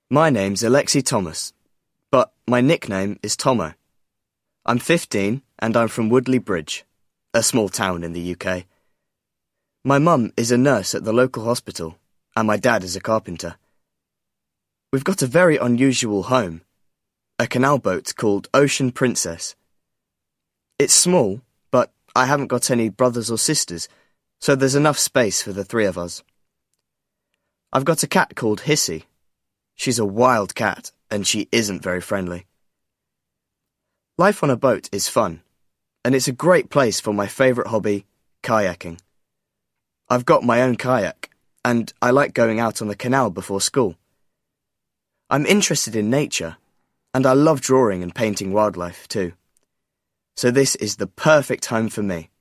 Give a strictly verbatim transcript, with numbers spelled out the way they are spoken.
My name's Alexi Thomas, but my nickname is Tomo. I'm fifteen and I'm from Woodley Bridge, a small town in the U K. My mum is a nurse at the local hospital and my dad is a carpenter. We've got a very unusual home, a canal boat called Ocean Princess. It's small, but I haven't got any brothers or sisters, so there's enough space for the three of us. I've got a cat called Hissy. She's a wild cat, and she isn't very friendly. Life on a boat is fun, and it's a great place for my favourite hobby, kayaking. I've got my own kayak, and I like going out on the canal before school. I'm interested in nature, and I love drawing and painting wildlife too. So this is the perfect home for me.